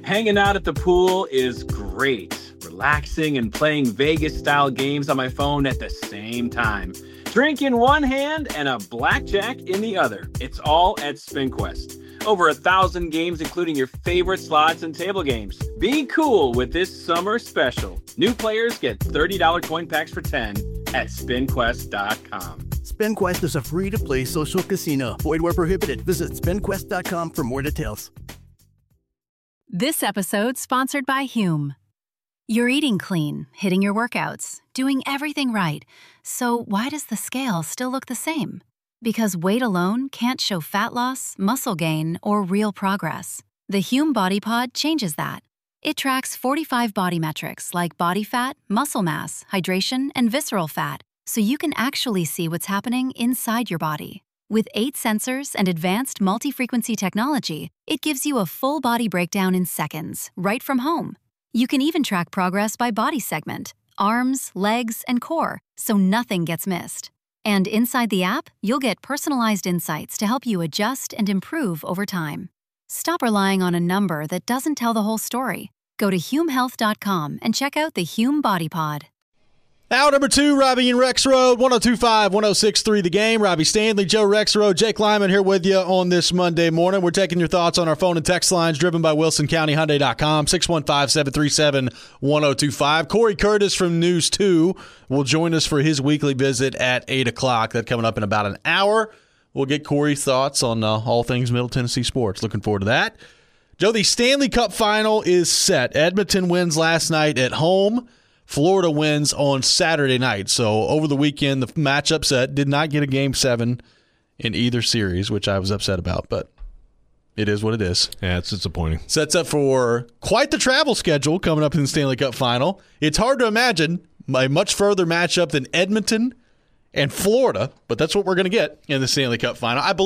Hanging out at the pool is great. Relaxing and playing Vegas-style games on my phone at the same time. Drink in one hand and a blackjack in the other. It's all at SpinQuest. Over 1,000 games, including your favorite slots and table games. Be cool with this summer special. New players get $30 coin packs for 10 at SpinQuest.com. SpinQuest is a free-to-play social casino. Void where prohibited. Visit SpinQuest.com for more details. This episode sponsored by Hume. You're eating clean, hitting your workouts, doing everything right. So why does the scale still look the same? Because weight alone can't show fat loss, muscle gain, or real progress. The Hume Body Pod changes that. It tracks 45 body metrics like body fat, muscle mass, hydration, and visceral fat, so you can actually see what's happening inside your body. With 8 sensors and advanced multi-frequency technology, it gives you a full body breakdown in seconds, right from home. You can even track progress by body segment, arms, legs, and core, so nothing gets missed. And inside the app, you'll get personalized insights to help you adjust and improve over time. Stop relying on a number that doesn't tell the whole story. Go to humehealth.com and check out the Hume Body Pod. Hour number 2, Robbie and Rexroad, 102.5, 106.3 The Game. Robbie Stanley, Joe Rexroad, Jake Lyman here with you on this Monday morning. We're taking your thoughts on our phone and text lines driven by WilsonCountyHyundai.com, 615-737-1025. Corey Curtis from News 2 will join us for his weekly visit at 8 o'clock. That's coming up in about an hour. We'll get Corey's thoughts on all things Middle Tennessee sports. Looking forward to that. Joe, the Stanley Cup final is set. Edmonton wins last night at home. Florida wins on Saturday night. So over the weekend, the matchup set did not get a Game 7 in either series, which I was upset about, but it is what it is. Yeah, it's disappointing. Sets up for quite the travel schedule coming up in the Stanley Cup final. It's hard to imagine a much further matchup than Edmonton and Florida, but that's what we're going to get in the Stanley Cup final. I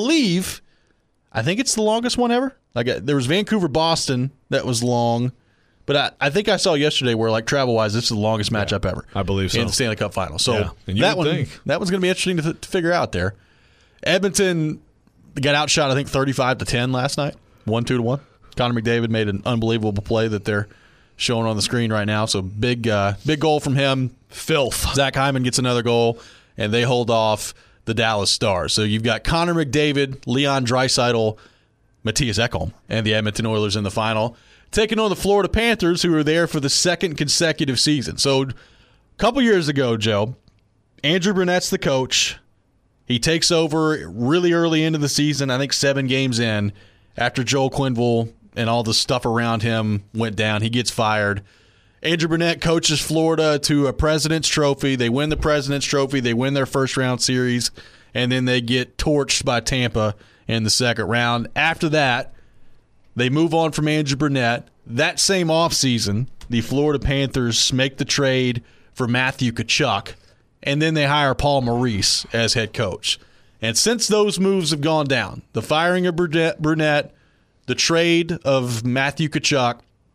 think it's the longest one ever. There was Vancouver-Boston that was long. But I think I saw yesterday where, like, travel-wise, this is the longest matchup ever. I believe so. In the Stanley Cup final. So and that one's going to be interesting to figure out there. Edmonton got outshot, I think, 35-10 last night, 1-2-1. Connor McDavid made an unbelievable play that they're showing on the screen right now. So big goal from him. Filth. Zach Hyman gets another goal, and they hold off the Dallas Stars. So you've got Connor McDavid, Leon Draisaitl, Matthias Ekholm, and the Edmonton Oilers in the final, taking on the Florida Panthers, who were there for the second consecutive season. So a couple years ago, Joe, Andrew Burnett's the coach. He takes over really early into the season, I think 7 games in, after Joel Quenneville and all the stuff around him went down. He gets fired. Andrew Burnett coaches Florida to a President's Trophy. They win the President's Trophy. They win their first-round series, and then they get torched by Tampa in the second round. After that, they move on from Andrew Burnett. That same offseason, the Florida Panthers make the trade for Matthew Tkachuk, and then they hire Paul Maurice as head coach. And since those moves have gone down, the firing of Burnett, the trade of Matthew Tkachuk,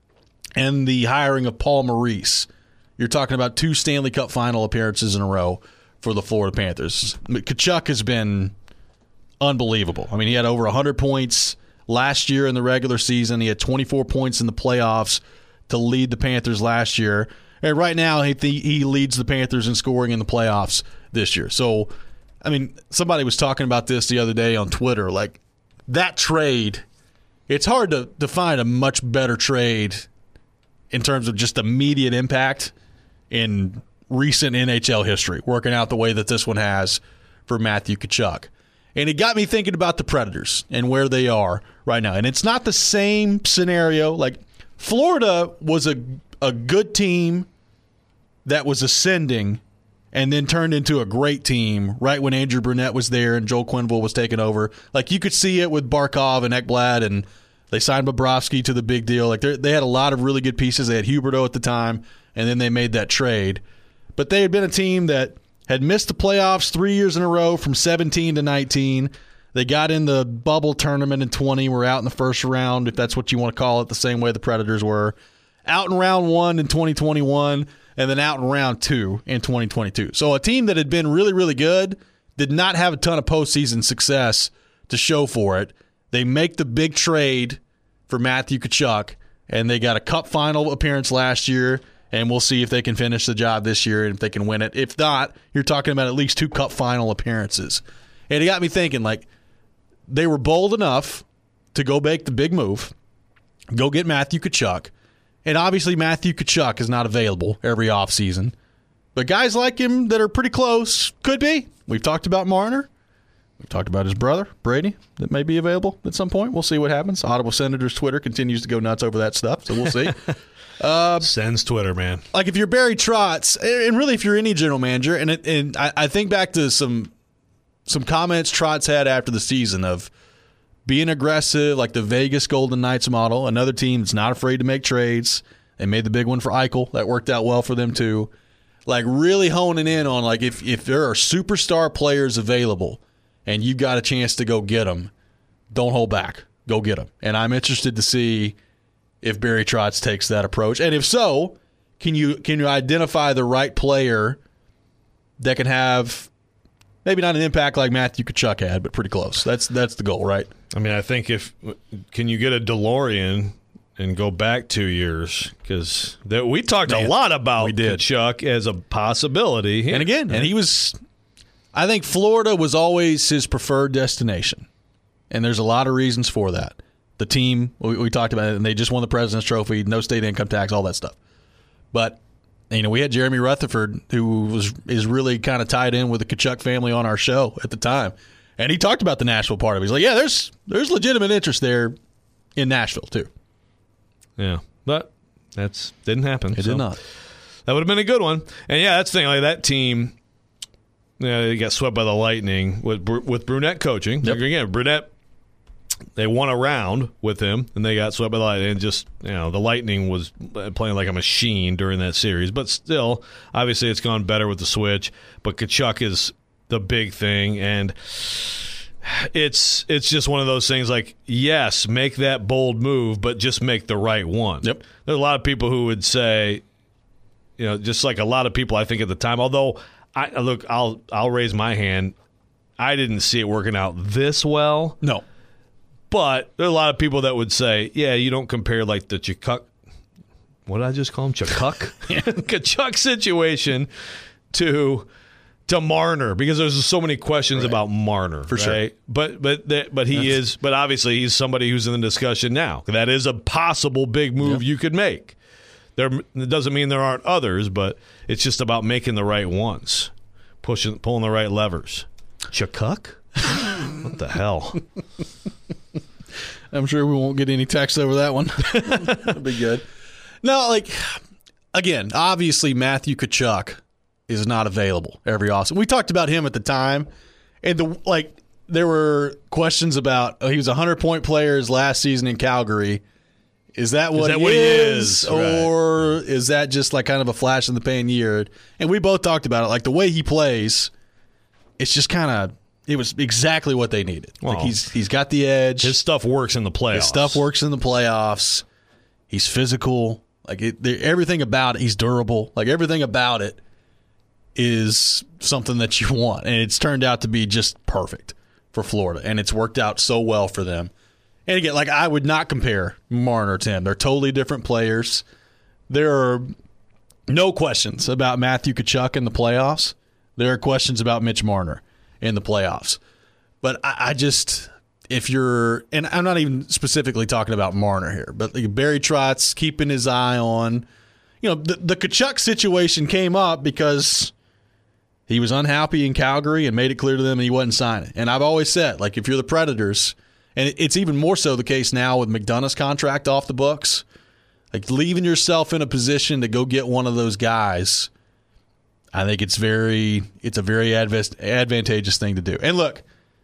and the hiring of Paul Maurice, you're talking about 2 Stanley Cup final appearances in a row for the Florida Panthers. Tkachuk has been unbelievable. I mean, he had over 100 points last year in the regular season. He had 24 points in the playoffs to lead the Panthers last year. And right now, he leads the Panthers in scoring in the playoffs this year. So, I mean, somebody was talking about this the other day on Twitter. Like, that trade, it's hard to find a much better trade in terms of just immediate impact in recent NHL history, working out the way that this one has for Matthew Tkachuk. And it got me thinking about the Predators and where they are right now. And it's not the same scenario. Like, Florida was a good team that was ascending and then turned into a great team right when Andrew Burnett was there and Joel Quenneville was taking over. Like, you could see it with Barkov and Ekblad, and they signed Bobrovsky to the big deal. Like, they had a lot of really good pieces. They had Huberdeau at the time, and then they made that trade. But they had been a team that had missed the playoffs 3 years in a row from 17 to 19. They got in the bubble tournament in 20, were out in the first round, if that's what you want to call it, the same way the Predators were. Out in round 1 in 2021, and then out in round 2 in 2022. So a team that had been really, really good did not have a ton of postseason success to show for it. They make the big trade for Matthew Tkachuk. and they got a cup final appearance last year, and we'll see if they can finish the job this year and if they can win it. If not, you're talking about at least 2 cup final appearances. And it got me thinking, like, they were bold enough to go make the big move, go get Matthew Tkachuk. And obviously Matthew Tkachuk is not available every offseason. But guys like him that are pretty close could be. We've talked about Marner. We've talked about his brother, Brady, that may be available at some point. We'll see what happens. Ottawa Senators Twitter continues to go nuts over that stuff, so we'll see. Sends Twitter, man. Like if you're Barry Trotz, and really if you're any general manager, and I think back to some comments Trotz had after the season of being aggressive, like the Vegas Golden Knights model, another team that's not afraid to make trades. They made the big one for Eichel. That worked out well for them too. Like really honing in on like if there are superstar players available and you've got a chance to go get them, don't hold back. Go get them. And I'm interested to see if Barry Trotz takes that approach. And if so, can you identify the right player that can have maybe not an impact like Matthew Tkachuk had, but pretty close. That's the goal, right? I mean, I think can you get a DeLorean and go back 2 years? Because we talked a lot about Tkachuk as a possibility. And again, I think Florida was always his preferred destination. And there's a lot of reasons for that. The team, we talked about it, and they just won the President's Trophy, no state income tax, all that stuff. But we had Jeremy Rutherford, who is really kind of tied in with the Tkachuk family on our show at the time. And he talked about the Nashville part of it. He's like, yeah, there's legitimate interest there in Nashville, too. Yeah, but that didn't happen. It did not. That would have been a good one. And, yeah, that's the thing. Like that team, they got swept by the Lightning with Brunette coaching. Yep. Again, Brunette, they won a round with him, and they got swept by the Lightning. And just, the Lightning was playing like a machine during that series. But still, obviously it's gone better with the switch. But Tkachuk is the big thing, and it's just one of those things like, yes, make that bold move, but just make the right one. Yep. There's a lot of people who would say, just like a lot of people I think at the time, although I'll raise my hand, I didn't see it working out this well. No. But there are a lot of people that would say, yeah, you don't compare like the Tkachuk, what did I just call him? Tkachuk situation to Marner, because there's so many questions about Marner. For right? Sure. But he is, but obviously he's somebody who's in the discussion now. That is a possible big move you could make. It doesn't mean there aren't others, but it's just about making the right ones, pulling the right levers. Tkachuk? What the hell? I'm sure we won't get any text over that one. That'll be good. No, again, obviously Matthew Tkachuk is not available every offseason. We talked about him at the time, and there were questions about he was a 100-point player his last season in Calgary. Is that what he is? Or is that just like kind of a flash in the pan year? And we both talked about it. Like the way he plays, it's just kind of it was exactly what they needed. Well, like he's got the edge. His stuff works in the playoffs. He's physical. Like everything about it, he's durable. Like everything about it is something that you want. And it's turned out to be just perfect for Florida. And it's worked out so well for them. And again, I would not compare Marner to him. They're totally different players. There are no questions about Matthew Tkachuk in the playoffs. There are questions about Mitch Marner in the playoffs. But I just, if you're, and I'm not even specifically talking about Marner here, but Barry Trotz keeping his eye on, the Tkachuk situation came up because he was unhappy in Calgary and made it clear to them that he wasn't signing. And I've always said, if you're the Predators, and it's even more so the case now with McDonough's contract off the books, leaving yourself in a position to go get one of those guys, I think it's a very advantageous thing to do. And look,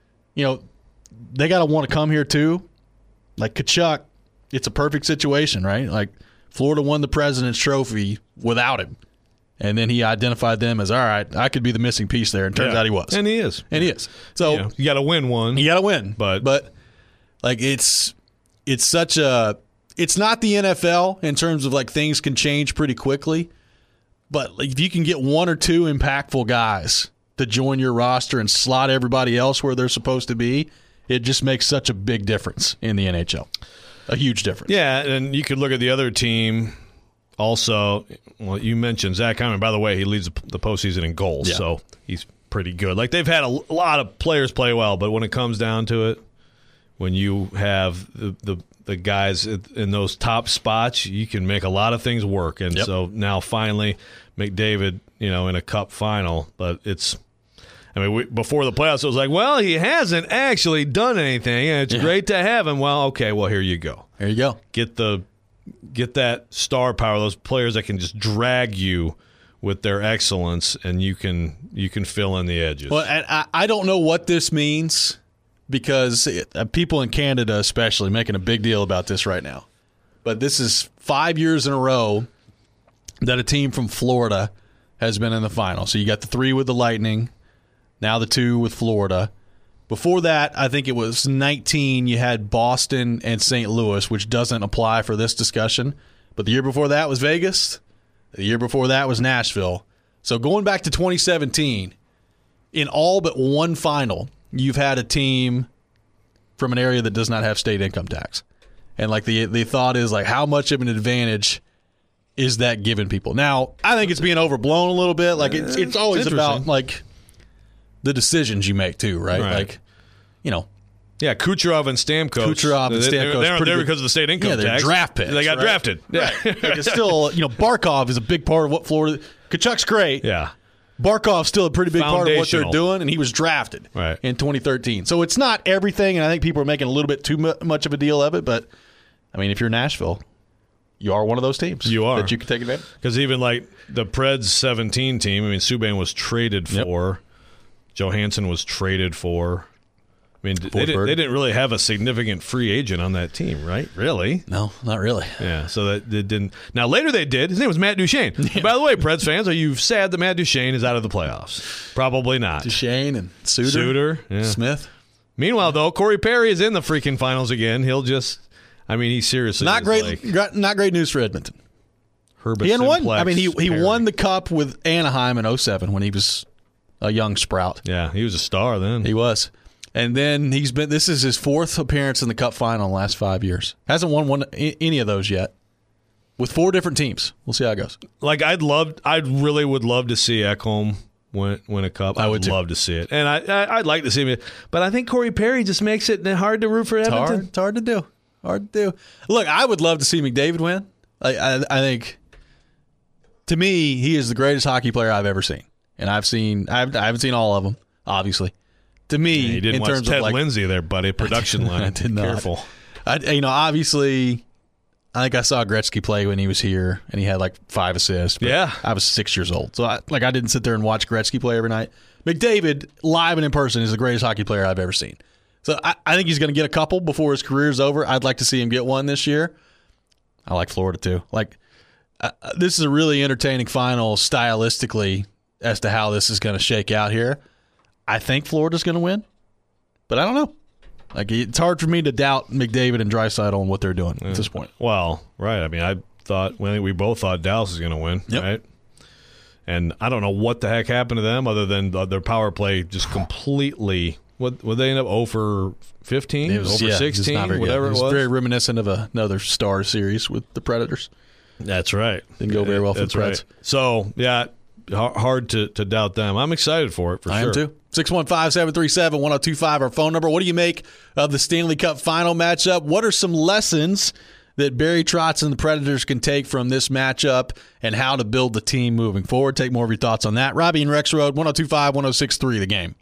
they got to want to come here too. Like Tkachuk, it's a perfect situation, right? Florida won the President's Trophy without him. And then he identified them as, all right, I could be the missing piece there. And turns out he was. And he is. So you got to win one. You got to win. But it's such a – it's not the NFL in terms of things can change pretty quickly. But if you can get one or two impactful guys to join your roster and slot everybody else where they're supposed to be, it just makes such a big difference in the NHL. a huge difference. Yeah, and you could look at the other team also. Well, you mentioned Zach Hyman. By the way, he leads the postseason in goals, so he's pretty good. Like, they've had a lot of players play well, but when it comes down to it, when you have the guys in those top spots, you can make a lot of things work. And so now finally McDavid, in a cup final, but it's – before the playoffs, it was like, well, he hasn't actually done anything, and it's great to have him. Well, okay, well, here you go. There you go. Get that star power, those players that can just drag you with their excellence, and you can fill in the edges. Well, and I don't know what this means because people in Canada especially making a big deal about this right now. But this is 5 years in a row that a team from Florida has been in the final. So you got the 3 with the Lightning, now the 2 with Florida. Before that, I think it was 19, you had Boston and St. Louis, which doesn't apply for this discussion. But the year before that was Vegas. The year before that was Nashville. So going back to 2017, in all but one final, you've had a team from an area that does not have state income tax. And like the thought is, like, how much of an advantage is that giving people? Now, I think it's being overblown a little bit. Like, it's always about, like, the decisions you make too, right? Like, yeah, Kucherov and Stamkos. They're there because of the state income tax. They're draft picks. They got drafted. Right. Like, it's still, Barkov is a big part of what Florida. Kachuk's great. Yeah. Barkov's still a pretty big part of what they're doing, and he was drafted in 2013. So it's not everything, and I think people are making a little bit too much of a deal of it. But if you're Nashville, you are one of those teams. You are. That you can take advantage. Because even like the Preds 17 team, Subban was traded for. Johansson was traded for. They didn't really have a significant free agent on that team, right? Really? No, not really. Yeah, so that they didn't. Now, later they did. His name was Matt Duchene. Yeah. By the way, Preds fans, are you sad that Matt Duchene is out of the playoffs? Probably not. Duchene and Suter. Smith. Meanwhile, though, Corey Perry is in the freaking finals again. He'll just – he seriously not great. Not great news for Edmonton. Herbert he hadn't won. Simplex, he won the Cup with Anaheim in 2007 when he was a young sprout. Yeah, he was a star then. He was. And then this is his 4th appearance in the Cup final in the last 5 years. Hasn't won any of those yet. With 4 different teams. We'll see how it goes. Like, I really would love to see Ekholm win a Cup. I would love to see it. And I'd like to see him. But I think Corey Perry just makes it hard to root for Edmonton. It's hard to do. Look, I would love to see McDavid win. I think, to me, he is the greatest hockey player I've ever seen. And I haven't seen all of them, obviously. To me, you didn't in watch terms Ted of Lindsay there, buddy. Production line. I did not. Careful. Obviously, I think I saw Gretzky play when he was here, and he had like 5 assists. Yeah, I was 6 years old, so I didn't sit there and watch Gretzky play every night. McDavid, live and in person, is the greatest hockey player I've ever seen. So I think he's going to get a couple before his career's over. I'd like to see him get one this year. I like Florida too. This is a really entertaining final stylistically as to how this is going to shake out here. I think Florida's going to win, but I don't know. It's hard for me to doubt McDavid and Draisaitl and what they're doing at this point. Well, right. I think we both thought Dallas was going to win, right? And I don't know what the heck happened to them other than their power play just completely. Would they end up 0 for 15? It was, 0 for 16? Whatever it was. Very reminiscent of another Star series with the Predators. That's right. Didn't go very well for the Preds. Right. So, yeah, hard to doubt them. I'm excited for it, for sure. I am too. 615-737-1025, our phone number. What do you make of the Stanley Cup final matchup? What are some lessons that Barry Trotz and the Predators can take from this matchup and how to build the team moving forward? Take more of your thoughts on that. Robbie and Rex Road, 102.5-106.3 The Game.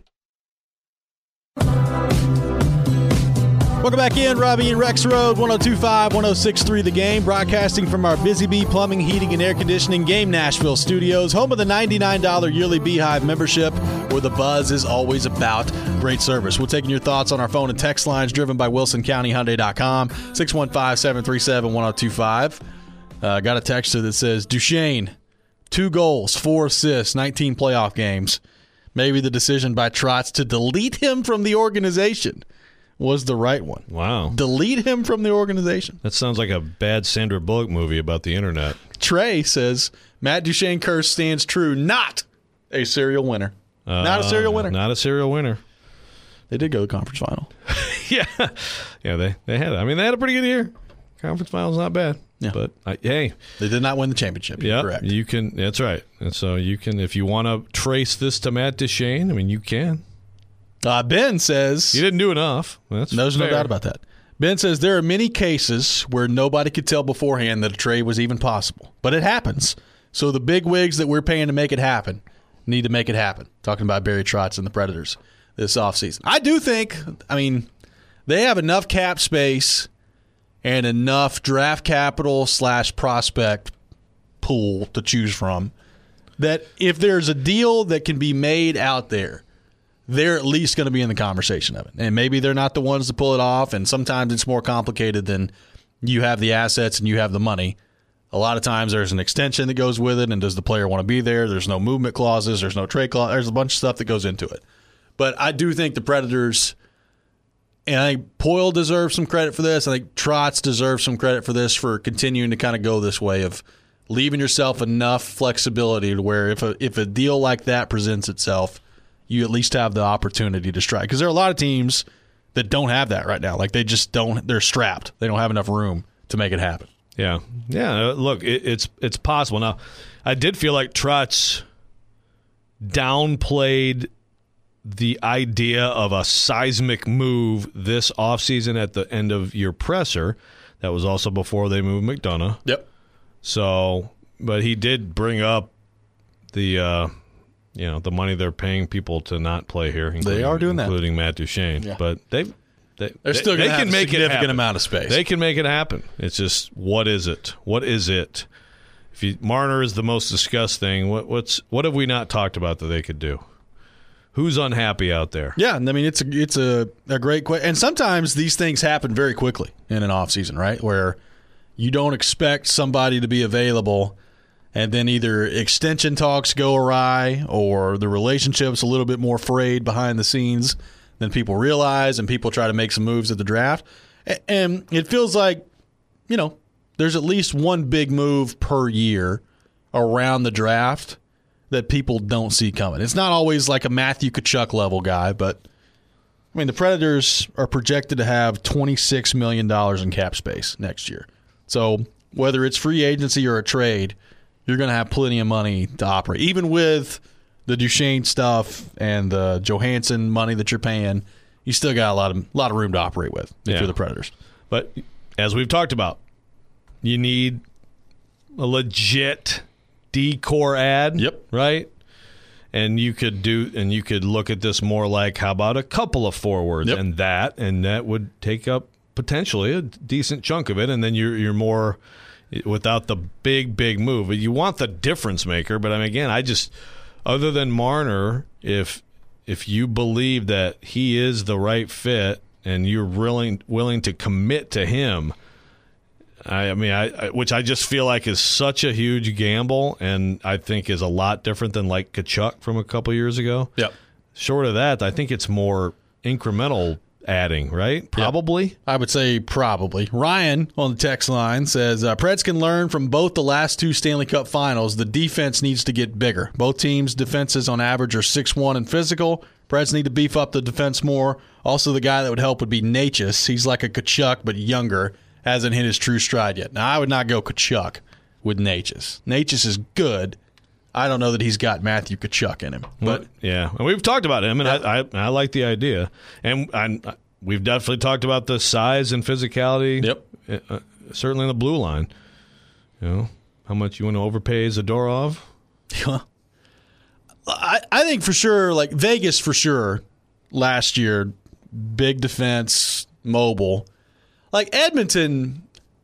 Welcome back in, Robbie and Rex Road, 102.5-106.3 The Game, broadcasting from our Busy Bee Plumbing, Heating, and Air Conditioning Game Nashville studios, home of the $99 yearly Beehive membership, where the buzz is always about great service. We're taking your thoughts on our phone and text lines driven by WilsonCountyHyundai.com, 615-737-1025. Got a texter that says, Duchene, 2 goals, 4 assists, 19 playoff games. Maybe the decision by Trotz to delete him from the organization was the right one. Wow. Delete him from the organization. That sounds like a bad Sandra Bullock movie about the internet. Trey says, Matt Duchene curse stands true. Not a serial winner. Not a serial winner. Not a serial winner. They did go to the conference final. Yeah, they had it. They had a pretty good year. conference finals not bad. Yeah. But hey, they did not win the championship. Yeah, correct. You can. That's right. And so you can, if you want to trace this to Matt Duchene, I mean, you can. Ben says he didn't do enough. There's no doubt about that. Ben says there are many cases where nobody could tell beforehand that a trade was even possible, but it happens. So the big wigs that we're paying to make it happen need to make it happen. Talking about Barry Trotz and the Predators this offseason. I do think, they have enough cap space and enough draft capital / prospect pool to choose from that if there's a deal that can be made out there, they're at least going to be in the conversation of it. And maybe they're not the ones to pull it off, and sometimes it's more complicated than you have the assets and you have the money. A lot of times there's an extension that goes with it, and does the player want to be there? There's no movement clauses. There's no trade clause. There's a bunch of stuff that goes into it. But I do think the Predators, and I think Poyle deserves some credit for this. I think Trotz deserves some credit for this, for continuing to kind of go this way of leaving yourself enough flexibility to where if a deal like that presents itself, you at least have the opportunity to strike. Because there are a lot of teams that don't have that right now. Like they just don't. They're strapped. They don't have enough room to make it happen. Yeah. Look, it's possible. Now, I did feel like Trotz downplayed the idea of a seismic move this offseason at the end of your presser. That was also before they moved McDonough. Yep. So, but he did bring up the the money they're paying people to not play here. They are doing that, including Matt Duchene. Yeah. But they're still going to have a significant amount of space. They can make it happen. It's just, what is it? What is it? Marner is the most discussed thing. What have we not talked about that they could do? Who's unhappy out there? Yeah, I mean it's a great question. And sometimes these things happen very quickly in an offseason, right? Where you don't expect somebody to be available, and then either extension talks go awry or the relationship's a little bit more frayed behind the scenes than people realize, and people try to make some moves at the draft. And it feels like, there's at least one big move per year around the draft that people don't see coming. It's not always like a Matthew Tkachuk level guy, but the Predators are projected to have $26 million in cap space next year. So whether it's free agency or a trade, you're going to have plenty of money to operate. Even with the Duchene stuff and the Johansson money that you're paying, you still got a lot of room to operate with if you're the Predators. But as we've talked about, you need a legit D-core ad. Yep. Right? And you could look at this more like, how about a couple of forwards and that would take up potentially a decent chunk of it, and then you're more without the big move. You want the difference maker, but I just other than Marner, if you believe that he is the right fit and you're willing to commit to him, which I just feel like is such a huge gamble, and I think is a lot different than like Tkachuk from a couple years ago. Yep. Short of that, I think it's more incremental adding, right? Probably. Yep. I would say probably. Ryan on the text line says, Preds can learn from both the last two Stanley Cup finals. The defense needs to get bigger. Both teams' defenses on average are 6'1" and physical. Preds need to beef up the defense more. Also, the guy that would help would be Necas. He's like a Tkachuk, but younger. Hasn't hit his true stride yet. Now, I would not go Tkachuk with Necas. Necas is good. I don't know that he's got Matthew Tkachuk in him. But yeah, and we've talked about him, and I like the idea. And we've definitely talked about the size and physicality. Yep. Certainly in the blue line. How much you want to overpay Zadorov? I think for sure, like Vegas for sure, last year, big defense, mobile. Like Edmonton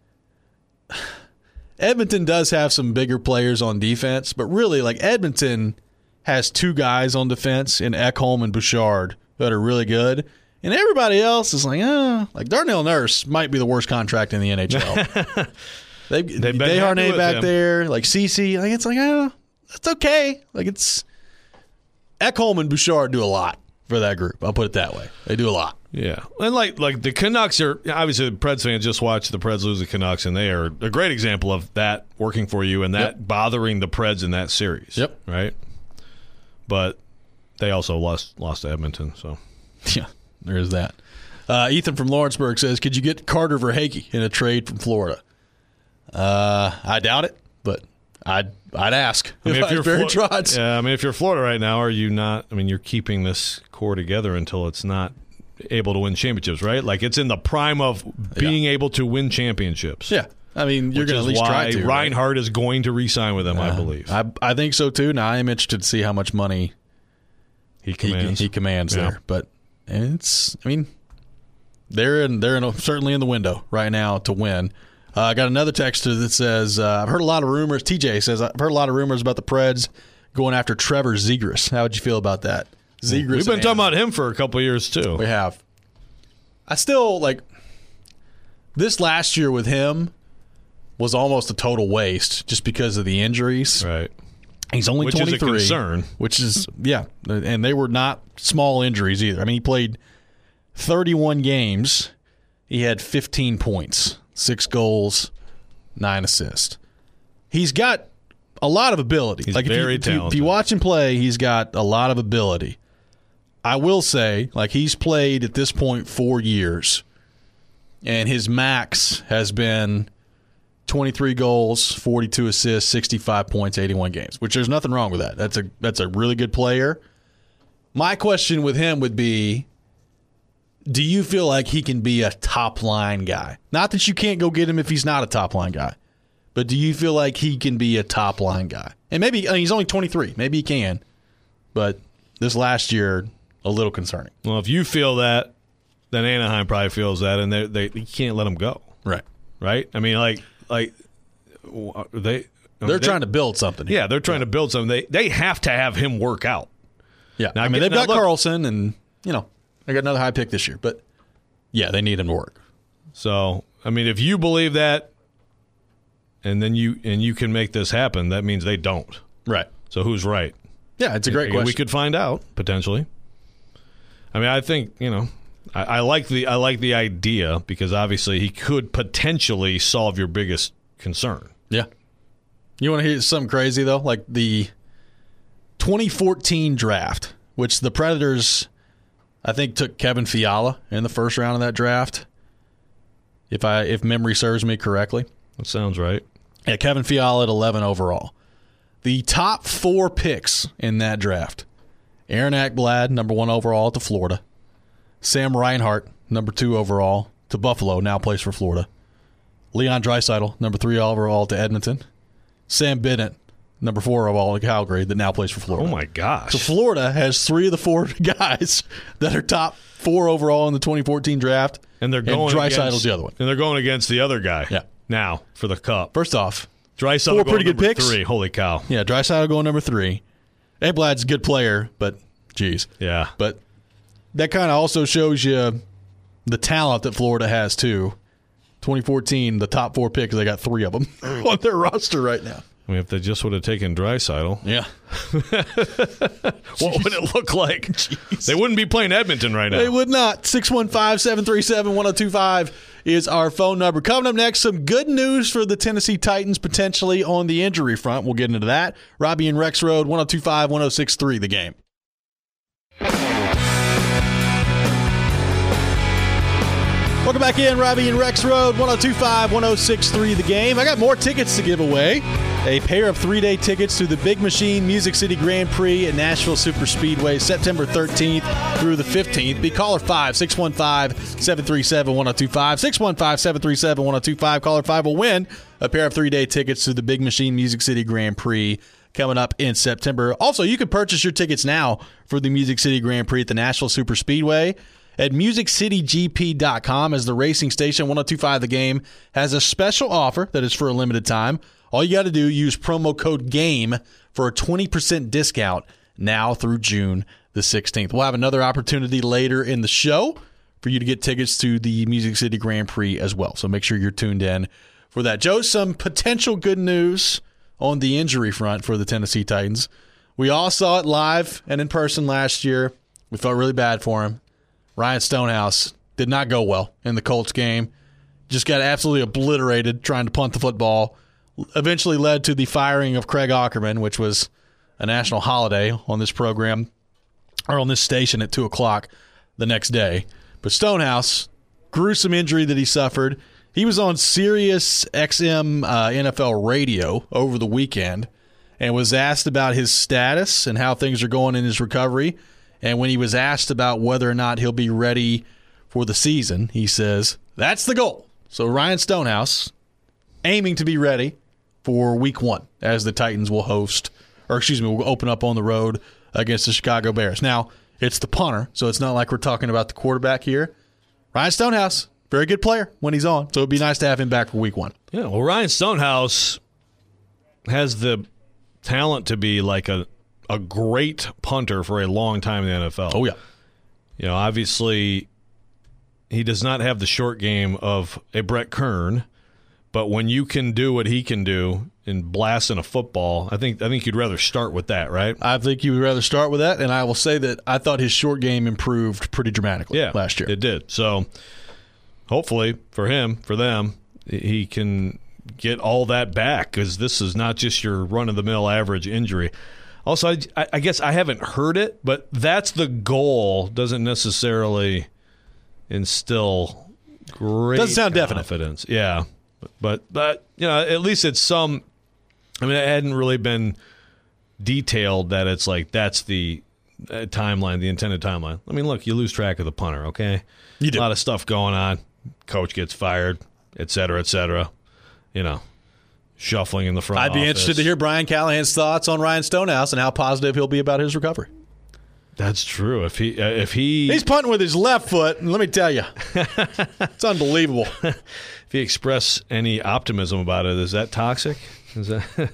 does have some bigger players on defense, but really, like Edmonton has two guys on defense in Ekholm and Bouchard that are really good, and everybody else is like Darnell Nurse might be the worst contract in the NHL. They've Desharnais back there, like Ceci. Like it's like it's okay. Like it's Ekholm and Bouchard do a lot for that group. I'll put it that way. They do a lot. Yeah, and like the Canucks are obviously the Preds fans just watched the Preds lose the Canucks, and they are a great example of that working for you and that bothering the Preds in that series. Yep. Right. But they also lost to Edmonton, so yeah, there is that. Ethan from Lawrenceburg says, could you get Carter Verhaeghe in a trade from Florida? I doubt it, but I'd ask. I mean, if you're Trotz. Yeah, I mean, if you're Florida right now, are you not? I mean, you're keeping this core together until it's not able to win championships, right? Like it's in the prime of being able to win championships. Yeah, I mean, you're going to at least try to. Reinhardt is going to re-sign with them, I believe. I think so too. Now I am interested to see how much money he commands there, but it's. I mean, they're certainly in the window right now to win. I got another texter that says, I've heard a lot of rumors. TJ says, I've heard a lot of rumors about the Preds going after Trevor Zegras. How would you feel about that? Zegras. We've been talking about him for a couple of years, too. We have. I still, this last year with him was almost a total waste just because of the injuries. Right. He's only 23. Which is a concern. Which is, yeah. And they were not small injuries either. I mean, he played 31 games. He had 15 points. 6 goals, 9 assists. He's got a lot of ability. He's very talented. If you watch him play, he's got a lot of ability. I will say, he's played at this point 4 years, and his max has been 23 goals, 42 assists, 65 points, 81 games, which there's nothing wrong with that. That's a really good player. My question with him would be, do you feel like he can be a top-line guy? Not that you can't go get him if he's not a top-line guy, but do you feel like he can be a top-line guy? And maybe he's only 23. Maybe he can, but this last year, a little concerning. Well, if you feel that, then Anaheim probably feels that, and they can't let him go. Right. Right? I mean, they're trying to build something here. Yeah, they're trying to build something. They have to have him work out. Yeah. Now, I mean, they've got Carlson and, they got another high pick this year, but yeah, they need him to work. So, I mean, if you believe that, and then you can make this happen, that means they don't. Right. So who's right? Yeah, it's a great question. We could find out potentially. I mean, I think I like the idea because obviously he could potentially solve your biggest concern. Yeah. You want to hear something crazy though? Like the 2014 draft, which the Predators, I think, took Kevin Fiala in the first round of that draft, if memory serves me correctly. That sounds right. Yeah, Kevin Fiala at 11 overall. The top 4 picks in that draft: Aaron Ekblad, number 1 overall to Florida; Sam Reinhart, number 2 overall to Buffalo, now plays for Florida; Leon Draisaitl, number 3 overall to Edmonton; Sam Bennett, number 4 overall to Calgary, that now plays for Florida. Oh, my gosh. So Florida has 3 of the 4 guys that are top 4 overall in the 2014 draft, and they're going Draisaitl's the other one. And they're going against the other guy. Yeah. Now for the Cup. First off, Draisaitl 4 pretty good picks. 3. Holy cow. Yeah, Draisaitl going number 3. Ekblad's a good player, but geez. Yeah. But that kind of also shows you the talent that Florida has too. 2014, the top 4 picks, they got 3 of them on their roster right now. I mean, if they just would have taken Draisaitl, yeah, what would it look like? Jeez. They wouldn't be playing Edmonton right now. They would not. 615-737-1025 is our phone number. Coming up next, some good news for the Tennessee Titans potentially on the injury front. We'll get into that. Robbie and Rex Road, 102.5, 106.3 The Game. Welcome back in, Robbie and Rex Road, 102.5, 106.3 The Game. I got more tickets to give away. A pair of 3-day tickets to the Big Machine Music City Grand Prix at Nashville Superspeedway, September 13th through the 15th. Be caller 5, 615-737-1025. 615-737-1025. Caller 5 will win a pair of 3-day tickets to the Big Machine Music City Grand Prix coming up in September. Also, you can purchase your tickets now for the Music City Grand Prix at the Nashville Superspeedway at MusicCityGP.com, as the racing station 102.5 The Game has a special offer that is for a limited time. All you got to do, use promo code GAME for a 20% discount now through June the 16th. We'll have another opportunity later in the show for you to get tickets to the Music City Grand Prix as well. So make sure you're tuned in for that. Joe, some potential good news on the injury front for the Tennessee Titans. We all saw it live and in person last year. We felt really bad for him. Ryan Stonehouse did not go well in the Colts game. Just got absolutely obliterated trying to punt the football. Eventually led to the firing of Craig Aukerman, which was a national holiday on this program, or on this station at 2 o'clock the next day. But Stonehouse, gruesome injury that he suffered. He was on Sirius XM NFL radio over the weekend and was asked about his status and how things are going in his recovery. And when he was asked about whether or not he'll be ready for the season, he says, that's the goal. So Ryan Stonehouse aiming to be ready for week 1 as the Titans will will open up on the road against the Chicago Bears. Now, it's the punter, so it's not like we're talking about the quarterback here. Ryan Stonehouse, very good player when he's on, so it'd be nice to have him back for week 1. Yeah, well, Ryan Stonehouse has the talent to be like a great punter for a long time in the NFL. Oh, yeah. You know, obviously, he does not have the short game of a Brett Kern, but when you can do what he can do in blasting a football, I think you'd rather start with that, right? I think you would rather start with that, and I will say that I thought his short game improved pretty dramatically last year. It did. So hopefully for them, he can get all that back, because this is not just your run-of-the-mill average injury. Also, I guess I haven't heard it, but that's the goal. Doesn't necessarily instill great doesn't sound confidence. Definite. Yeah. But you know, at least it's some. I mean, it hadn't really been detailed that it's like that's the timeline, the intended timeline. I mean, look, you lose track of the punter. Okay, you do. A lot of stuff going on. Coach gets fired, et cetera, et cetera. You know, shuffling in the front. I'd be interested to hear Brian Callahan's thoughts on Ryan Stonehouse and how positive he'll be about his recovery. That's true. If he's punting with his left foot, and let me tell you, it's unbelievable. If he express any optimism about it, is that toxic? Is that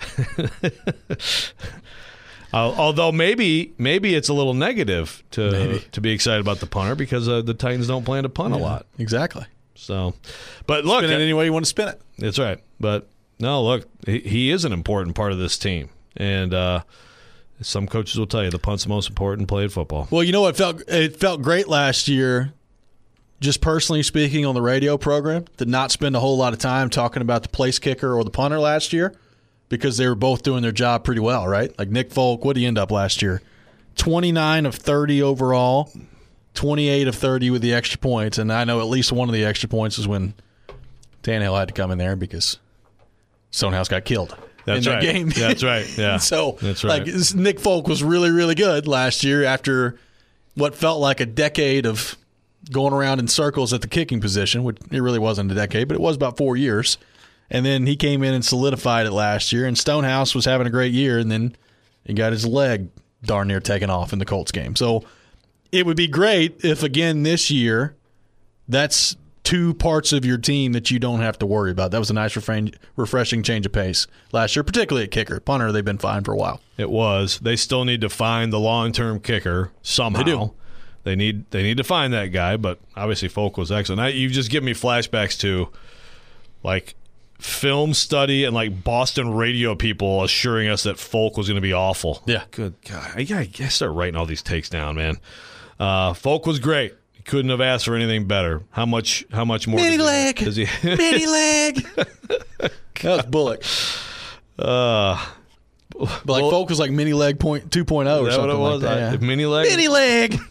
although maybe it's a little negative to be excited about the punter, because the Titans don't plan to punt a lot. Exactly. So, but look, spin it any way you want to spin it. That's right. But no, look, he is an important part of this team, and some coaches will tell you the punt's the most important play in football. Well, you know what? It felt great last year, just personally speaking on the radio program, to not spend a whole lot of time talking about the place kicker or the punter last year, because they were both doing their job pretty well, right? Like Nick Folk, what did he end up last year? 29 of 30 overall, 28 of 30 with the extra points, and I know at least one of the extra points was when Tannehill had to come in there because Stonehouse got killed. That's in right. That game. That's right. Yeah. So, that's right. Like, Nick Folk was really, really good last year after what felt like a decade of going around in circles at the kicking position, which it really wasn't a decade, but it was about 4 years. And then he came in and solidified it last year, and Stonehouse was having a great year, and then he got his leg darn near taken off in the Colts game. So it would be great if, again, this year, that's two parts of your team that you don't have to worry about. That was a nice, refreshing change of pace last year, particularly at kicker. Punter, they've been fine for a while. It was. They still need to find the long-term kicker somehow. They do. They need to find that guy, but obviously Folk was excellent. You just give me flashbacks to, like, film study and, like, Boston radio people assuring us that Folk was going to be awful. Yeah. Good God. I gotta start writing all these takes down, man. Folk was great. Couldn't have asked for anything better. How much more? Mini leg. Mini leg. That was Bullock. But like Folk was like mini leg 2.0 or something like that. Yeah. Mini leg. Mini leg.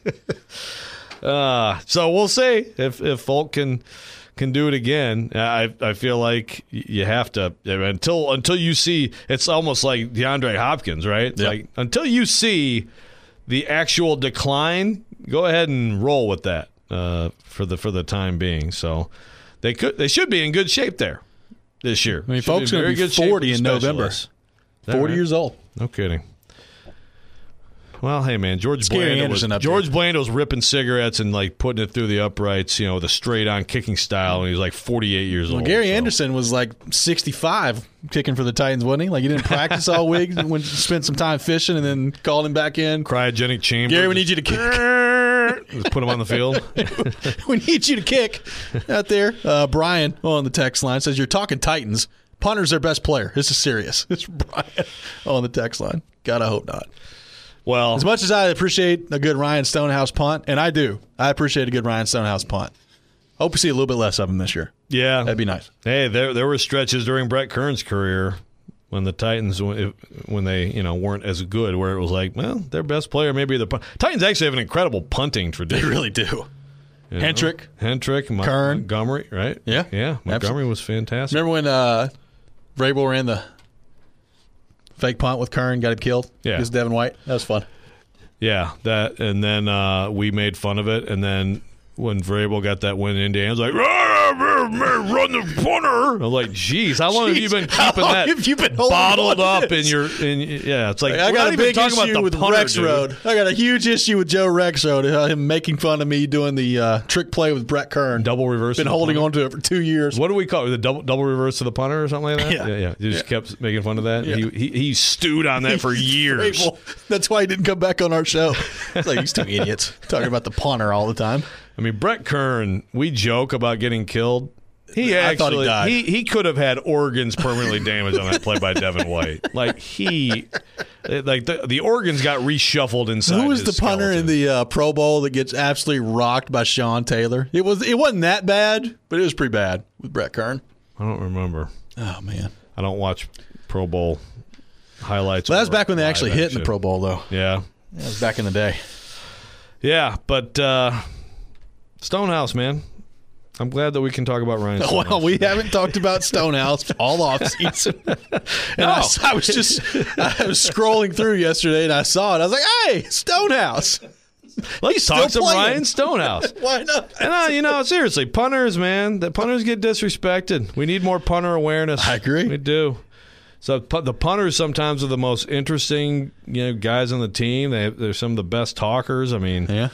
So we'll see if Folk can do it again. I feel like you have to until you see. It's almost like DeAndre Hopkins, right? Yeah. Like until you see the actual decline, go ahead and roll with that for the time being. So they should be in good shape there this year. I mean, Folks going to be 40 in November. 40 years old. No kidding. Well, hey man, George Blando's ripping cigarettes and like putting it through the uprights, with a straight-on kicking style, and he's like 48 years old. Gary Anderson was like 65 kicking for the Titans, wasn't he? Like he didn't practice all week, went spent some time fishing, and then called him back in. Cryogenic chamber. Gary, we need you to kick. Just put him on the field. We need you to kick out there. Brian on the text line says, "You're talking Titans. Punter's their best player. This is serious." It's Brian on the text line. God, I hope not. Well, as much as I appreciate a good Ryan Stonehouse punt, and I do, I appreciate a good Ryan Stonehouse punt. Hope we see a little bit less of him this year. Yeah. That'd be nice. Hey, there were stretches during Brett Kern's career when the Titans, when they weren't as good, where it was like, well, their best player maybe the punt. Titans actually have an incredible punting tradition. They really do. Hentrick, Kern, Montgomery, right? Yeah, Montgomery absolutely. was fantastic. Remember when Vrabel ran the fake punt with Kern, got him killed? Yeah, against Devin White. That was fun. Yeah, that, and then we made fun of it, and then when Vrabel got that win in Indiana, I was like, run the punter. I was like, geez, how long have you been keeping that have you been bottled up in your? Yeah, it's like I got a big issue with punter, Rexroad. I got a huge issue with Joe Rexroad. Him making fun of me doing the trick play with Brett Kern. Double reverse. Been holding on to it for 2 years. What do we call it? The double reverse to the punter or something like that? Yeah. You just kept making fun of that. Yeah. He stewed on that for years. That's why he didn't come back on our show. It's like these two idiots talking about the punter all the time. I mean, Brett Kern, we joke about getting killed. I thought he died. He could have had organs permanently damaged on that play by Devin White. Like the organs got reshuffled inside. Who was the punter in the Pro Bowl that gets absolutely rocked by Sean Taylor? It wasn't that bad, but it was pretty bad with Brett Kern. I don't remember. Oh man, I don't watch Pro Bowl highlights. Well, that was back when they actually hit in the Pro Bowl, though. Yeah, that was back in the day. Yeah, but. Stonehouse, man. I'm glad that we can talk about Ryan Stonehouse. Well, we haven't talked about Stonehouse all off season. And I was scrolling through yesterday and I saw it. I was like, hey, Stonehouse. Let's talk some Ryan Stonehouse. Why not? And seriously, punters, man. The punters get disrespected. We need more punter awareness. I agree. We do. So the punters sometimes are the most interesting, guys on the team. They're some of the best talkers. I mean, yeah.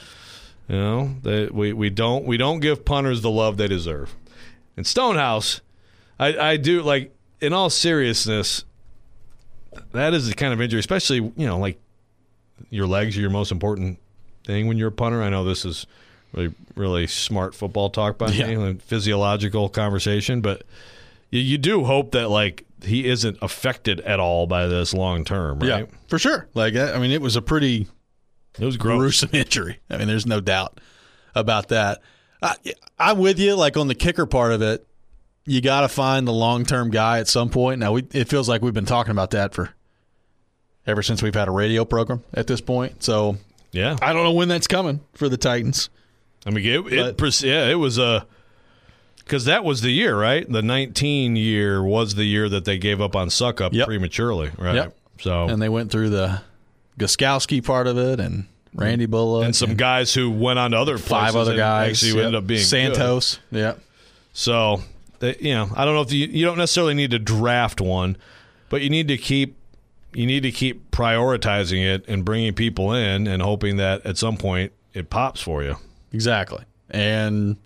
We don't give punters the love they deserve. And Stonehouse, I do, like, in all seriousness, that is the kind of injury, especially, like your legs are your most important thing when you're a punter. I know this is really, really smart football talk by me, and physiological conversation, but you do hope that, like, he isn't affected at all by this long term, right? Yeah, for sure. Like, I mean, it was a pretty... It was gross. Gruesome injury. I mean, there's no doubt about that. I'm with you. Like, on the kicker part of it, you got to find the long-term guy at some point. Now, it feels like we've been talking about that ever since we've had a radio program at this point. So, yeah, I don't know when that's coming for the Titans. I mean, it was because that was the year, right? The 19 year was the year that they gave up on Suckup prematurely, right? Yep. So, and they went through the Gostkowski part of it, and Randy Bullock, and some guys who went on to other places. 5 other guys actually ended up being Santos. Good. Yeah. So, I don't know if you don't necessarily need to draft one, but you need to keep prioritizing it and bringing people in and hoping that at some point it pops for you. Exactly. And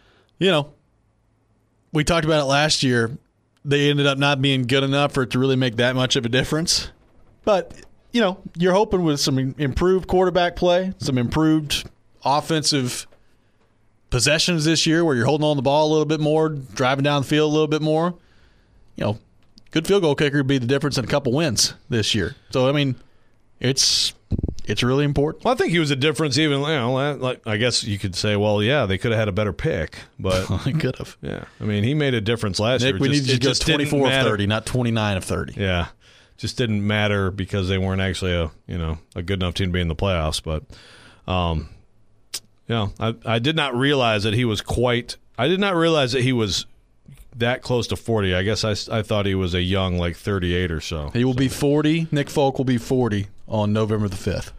we talked about it last year. They ended up not being good enough for it to really make that much of a difference, but. You're hoping with some improved quarterback play, some improved offensive possessions this year where you're holding on the ball a little bit more, driving down the field a little bit more. Good field goal kicker would be the difference in a couple wins this year. So, I mean, it's really important. Well, I think he was a difference even, like, I guess you could say, well, yeah, they could have had a better pick. But they could have. Yeah. I mean, he made a difference last year. We need to go 24 of 30, not 29 of 30. Yeah. Just didn't matter because they weren't actually a good enough team to be in the playoffs. But, I did not realize that he was that close to 40. I guess I thought he was a young, like 38 or so. He will be 40. Nick Folk will be 40 on November the 5th.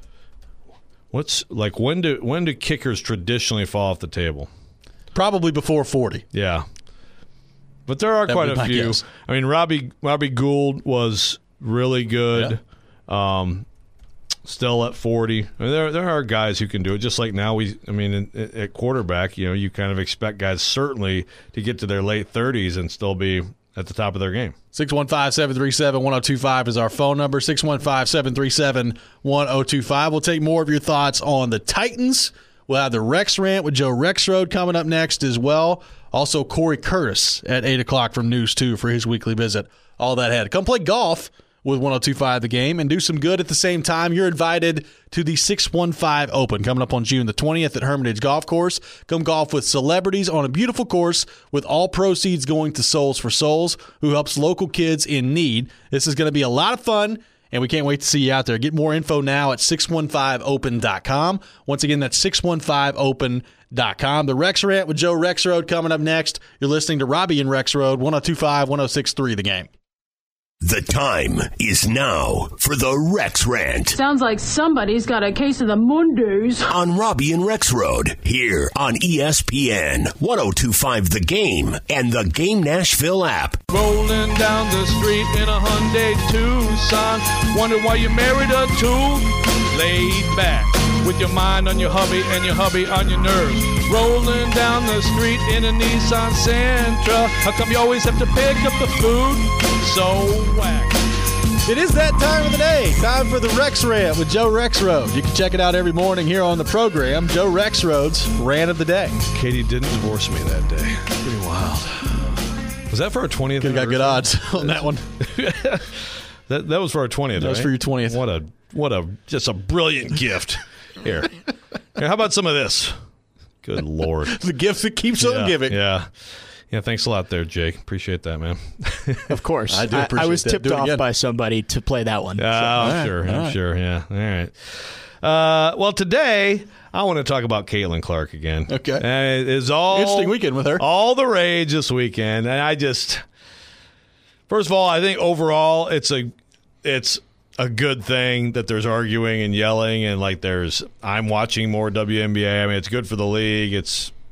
When do kickers traditionally fall off the table? Probably before 40. Yeah. But there are quite a few. Guess. I mean, Robbie Gould was really good. Yeah. Still at 40. I mean, there are guys who can do it. Just like now, at quarterback, you kind of expect guys certainly to get to their late 30s and still be at the top of their game. 615-737-1025 is our phone number. 615-737-1025. We'll take more of your thoughts on the Titans. We'll have the Rex Rant with Joe Rexroad coming up next as well. Also, Corey Curtis at 8 o'clock from News 2 for his weekly visit. All that ahead. Come play golf with 102.5 The Game and do some good at the same time. You're invited to the 615 Open coming up on June the 20th at Hermitage Golf Course. Come golf with celebrities on a beautiful course with all proceeds going to Souls for Souls, who helps local kids in need. This is going to be a lot of fun, and we can't wait to see you out there. Get more info now at 615open.com. Once again, that's 615open.com. The Rex Rant with Joe Rexrode coming up next. You're listening to Robbie and Rexrode, 102.5, 106.3 The Game. The time is now for the Rex Rant. Sounds like somebody's got a case of the Mondays. On Robbie and Rexrode, here on ESPN, 102.5 The Game, and the Game Nashville app. Rolling down the street in a Hyundai Tucson. Wonder why you married a two? Laid back, with your mind on your hubby and your hubby on your nerves. Rolling down the street in a Nissan Sentra. How come you always have to pick up the food? So whack. It is that time of the day. Time for the Rex Rant with Joe Rexrode. You can check it out every morning here on the program. Joe Rexrode's Rant of the Day. Katie didn't divorce me that day. Pretty wild. Was that for our 20th? You got good odds on that one. that was for our 20th. That was right? for your 20th. What a just a brilliant gift. Here, how about some of this? Good Lord. The gift that keeps on giving. Yeah. Thanks a lot there, Jake. Appreciate that, man. Of course. I do appreciate I was that. tipped off by somebody to play that one. I'm sure. Yeah. All right. Well, today I want to talk about Caitlin Clark again. Okay. And it is all interesting weekend with her. All the rage this weekend, and first of all, I think overall it's a good thing that there's arguing and yelling and I'm watching more WNBA. I mean, it's good for the league.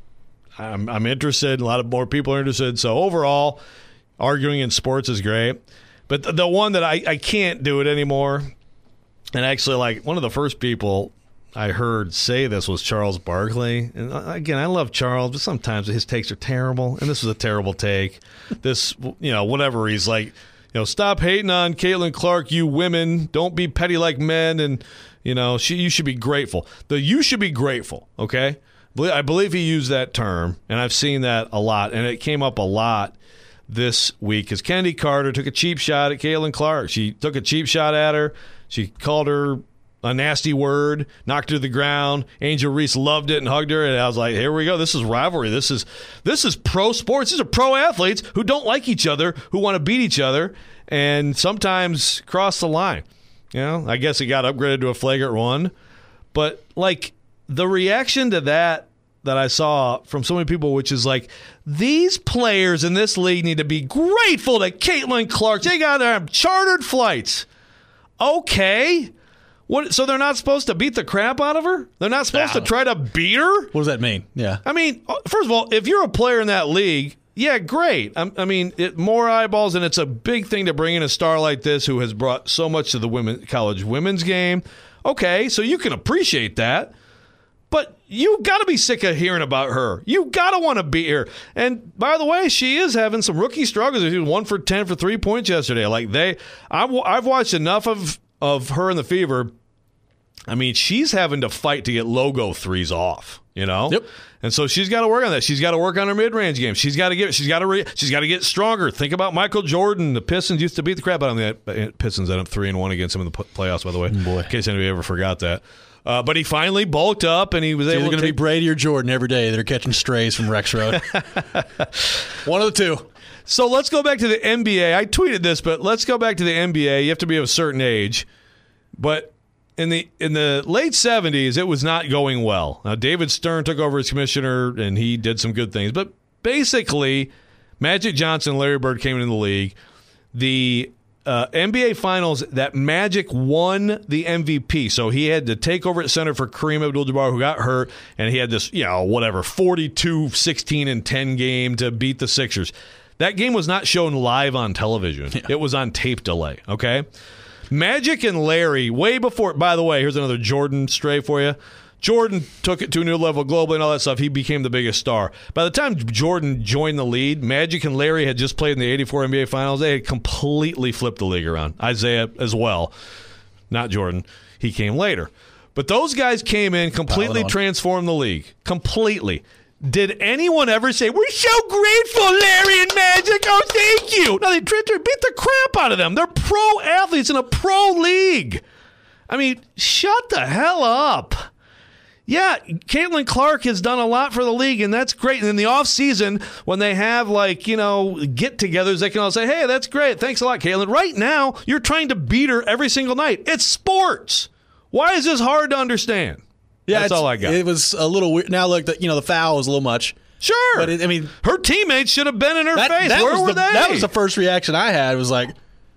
I'm interested. A lot of more people are interested. So overall, arguing in sports is great. But the one that I can't do it anymore, and actually one of the first people I heard say this was Charles Barkley. And again, I love Charles, but sometimes his takes are terrible. And this was a terrible take. This, whatever, he's like, stop hating on Caitlin Clark, you women. Don't be petty like men. And, you should be grateful. You should be grateful, okay? I believe he used that term, and I've seen that a lot. And it came up a lot this week because Kennedy Carter took a cheap shot at Caitlin Clark. She took a cheap shot at her. She called her a nasty word, knocked her to the ground. Angel Reese loved it and hugged her, and I was like, here we go. This is rivalry. This is pro sports. These are pro athletes who don't like each other, who want to beat each other, and sometimes cross the line. I guess it got upgraded to a flagrant one. But, the reaction to that I saw from so many people, which is these players in this league need to be grateful to Caitlin Clark. They got chartered flights. Okay. What? So they're not supposed to beat the crap out of her? They're not supposed to try to beat her? What does that mean? Yeah. I mean, first of all, if you're a player in that league, yeah, great. I mean, more eyeballs, and it's a big thing to bring in a star like this who has brought so much to the college women's game. Okay, so you can appreciate that. But you got to be sick of hearing about her. You got to want to beat her. And by the way, she is having some rookie struggles. She was 1 for 10 for 3 points yesterday. I've watched enough of her in the Fever. I mean, she's having to fight to get logo threes off. Yep. And so she's got to work on that. She's got to work on her mid-range game. She's got to get stronger. Think about Michael Jordan. The Pistons used to beat the crap out of the Pistons. Ended up 3-1 against him in the playoffs. By the way, boy, in case anybody ever forgot that. But he finally bulked up, and he was able to. It's going to be Brady or Jordan every day. They're catching strays from Rexrode. One of the two. So let's go back to the NBA. I tweeted this, but let's go back to the NBA. You have to be of a certain age. But in the late 70s, it was not going well. Now, David Stern took over as commissioner, and he did some good things. But basically, Magic Johnson and Larry Bird came into the league. The NBA Finals, that Magic won the MVP. So he had to take over at center for Kareem Abdul-Jabbar, who got hurt, and he had this, 42, 16, and 10 game to beat the Sixers. That game was not shown live on television. Yeah. It was on tape delay, okay? Magic and Larry, way before, by the way, here's another Jordan stray for you. Jordan took it to a new level globally and all that stuff. He became the biggest star. By the time Jordan joined the league, Magic and Larry had just played in the 84 NBA Finals. They had completely flipped the league around. Isaiah as well. Not Jordan. He came later. But those guys came in, completely transformed the league. Completely. Did anyone ever say, we're so grateful, Larry and Magic? Oh, thank you. No, they beat the crap out of them. They're pro athletes in a pro league. I mean, shut the hell up. Yeah, Caitlin Clark has done a lot for the league, and that's great. And in the offseason, when they have, get-togethers, they can all say, hey, that's great. Thanks a lot, Caitlin. Right now, you're trying to beat her every single night. It's sports. Why is this hard to understand? Yeah, that's all I got. It was a little weird. Now, look, the foul was a little much. Sure. But, her teammates should have been in her face. Where were they? That was the first reaction I had. Was like,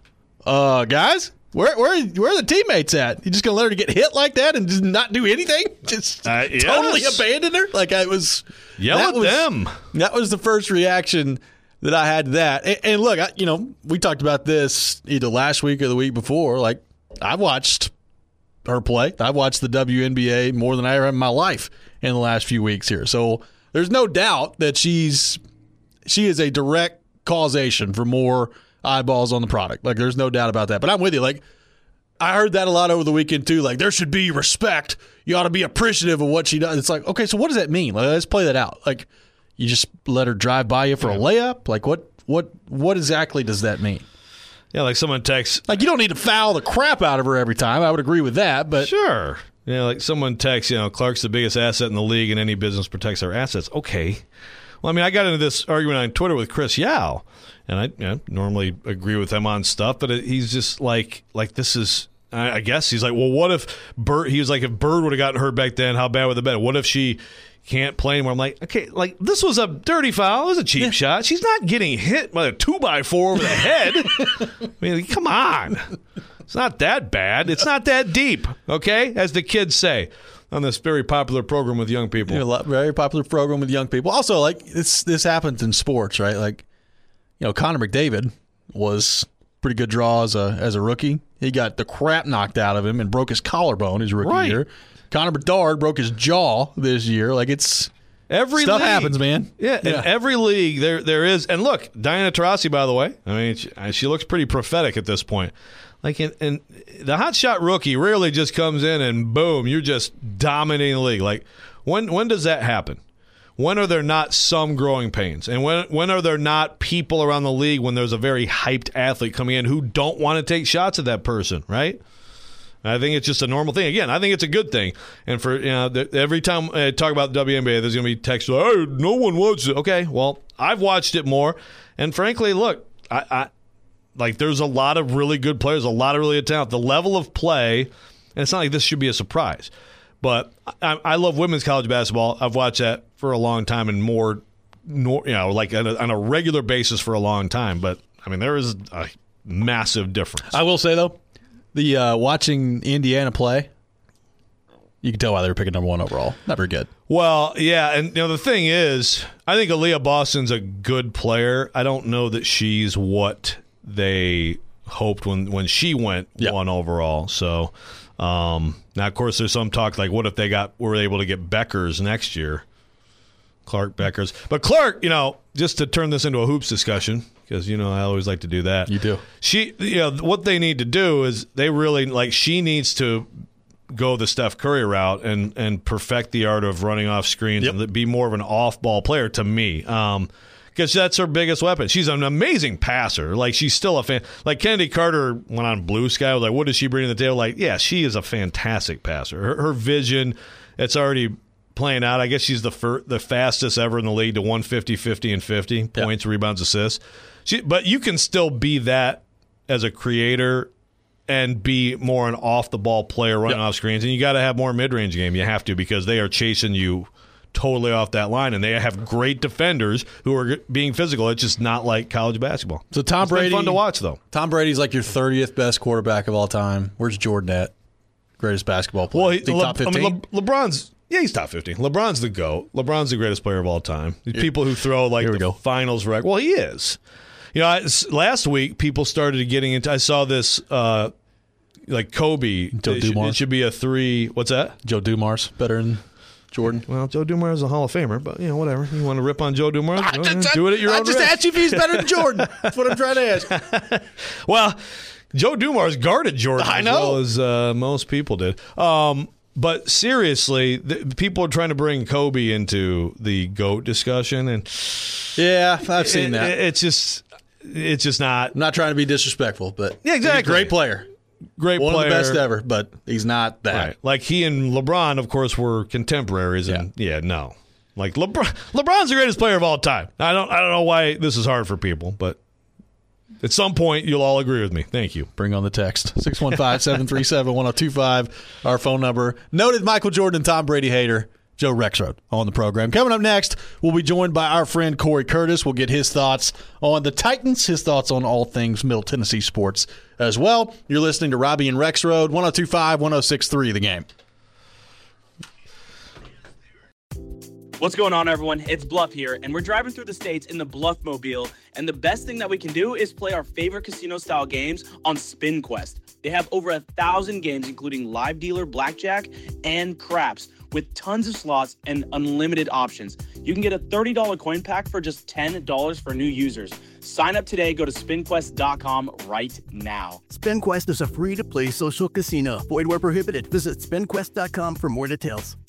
guys? Where are the teammates at? You just gonna let her get hit like that and just not do anything? Just totally abandon her? Like I was yell at them. That was the first reaction that I had to that. And look, we talked about this either last week or the week before. Like I watched her play. I watched the WNBA more than I ever have in my life in the last few weeks here. So there's no doubt that she is a direct causation for more eyeballs on the product. Like, there's no doubt about that. But I'm with you. Like, I heard that a lot over the weekend, too. Like, there should be respect. You ought to be appreciative of what she does. It's like, okay, so what does that mean? Like, let's play that out. Like, you just let her drive by you for a layup? Like, what exactly does that mean? Yeah, like someone texts. Like, you don't need to foul the crap out of her every time. I would agree with that, but. Sure. Yeah, like someone texts, Clark's the biggest asset in the league and any business protects their assets. Okay. Well, I got into this argument on Twitter with Chris Yao. And I normally agree with him on stuff, but he's just like this is. I guess he's like, well, what if Bird? He was like, if Bird would have gotten hurt back then, how bad would it have been? What if she can't play anymore? I'm like, okay, like this was a dirty foul. It was a cheap shot. She's not getting hit by a 2x4 over the head. I mean, come on, it's not that bad. It's not that deep. Okay, as the kids say on this very popular program with young people. Very popular program with young people. Also, like this happens in sports, right? Like. Connor McDavid was pretty good draw as a rookie. He got the crap knocked out of him and broke his collarbone his rookie year. Connor Bedard broke his jaw this year. Like every stuff league happens, man. Yeah, in every league there is. And look, Diana Taurasi, by the way, I mean she looks pretty prophetic at this point. Like and the hotshot rookie rarely just comes in and boom, you're just dominating the league. Like when does that happen? When are there not some growing pains? And when are there not people around the league when there's a very hyped athlete coming in who don't want to take shots at that person, right? I think it's just a normal thing. Again, I think it's a good thing. And for every time I talk about the WNBA, there's going to be texts, hey, no one watches it. Okay, well, I've watched it more. And frankly, look, I there's a lot of really good players, a lot of really good talent. The level of play, and it's not like this should be a surprise. But I love women's college basketball. I've watched that for a long time and like on a regular basis for a long time. But, I mean, there is a massive difference. I will say, though, the watching Indiana play, you can tell why they were picking number 1 overall. Not very good. Well, yeah, and the thing is, I think Aaliyah Boston's a good player. I don't know that she's what they hoped when she went 1 overall. So now, of course, there's some talk like, what if they were able to get Beckers next year? Clark Beckers. But Clark, just to turn this into a hoops discussion, because, I always like to do that. You do. She, what they need to do is they really, she needs to go the Steph Curry route and perfect the art of running off screens and be more of an off-ball player to me. Because that's her biggest weapon. She's an amazing passer. Like, she's still a fan. Like, Kennedy Carter went on Blue Sky. Was like, what does she bring to the table? Like, yeah, she is a fantastic passer. Her vision, it's already playing out. I guess she's the fastest ever in the league to 150, 50, and 50 points, rebounds, assists. But you can still be that as a creator and be more an off-the-ball player running off screens. And you got to have more mid-range game. You have to, because they are chasing you totally off that line, and they have great defenders who are being physical. It's just not like college basketball. So Tom Brady, fun to watch though. Tom Brady's like your 30th best quarterback of all time. Where's Jordan at? Greatest basketball player. Well, top 15. I mean, LeBron's he's top 15. LeBron's the GOAT. LeBron's the greatest player of all time. People who throw the finals record. Well, he is. Last week people started getting into. I saw this. Like Kobe, Joe Dumars. It should be a 3. What's that? Joe Dumars better than Jordan. Well, Joe Dumars is a Hall of Famer, but whatever. You want to rip on Joe Dumars? Do it at your own risk. I just asked you if he's better than Jordan. That's what I'm trying to ask. Well, Joe Dumars guarded Jordan as well as most people did. But seriously, people are trying to bring Kobe into the GOAT discussion, and yeah, I've seen that. It's just not. I'm not trying to be disrespectful, but yeah, exactly. He's a great player. great One player. of the best ever, but he's not that. Right. Like he and LeBron, of course, were contemporaries, and no. Like LeBron's the greatest player of all time. I don't know why this is hard for people, but at some point you'll all agree with me. Thank you. Bring on the text. 615-737-1025, our phone number. Noted Michael Jordan and Tom Brady hater, Joe Rexrode, on the program. Coming up next, we'll be joined by our friend Corey Curtis. We'll get his thoughts on the Titans, his thoughts on all things Middle Tennessee sports as well. You're listening to Robbie and Rexrode, 102.5, 106.3 The Game. What's going on, everyone? It's Bluff here, and we're driving through the states in the Bluff Mobile, and the best thing that we can do is play our favorite casino-style games on SpinQuest. They have over 1,000 games, including live dealer, blackjack, and craps, with tons of slots and unlimited options. You can get a $30 coin pack for just $10 for new users. Sign up today. Go to SpinQuest.com right now. SpinQuest is a free-to-play social casino. Void where prohibited. Visit SpinQuest.com for more details.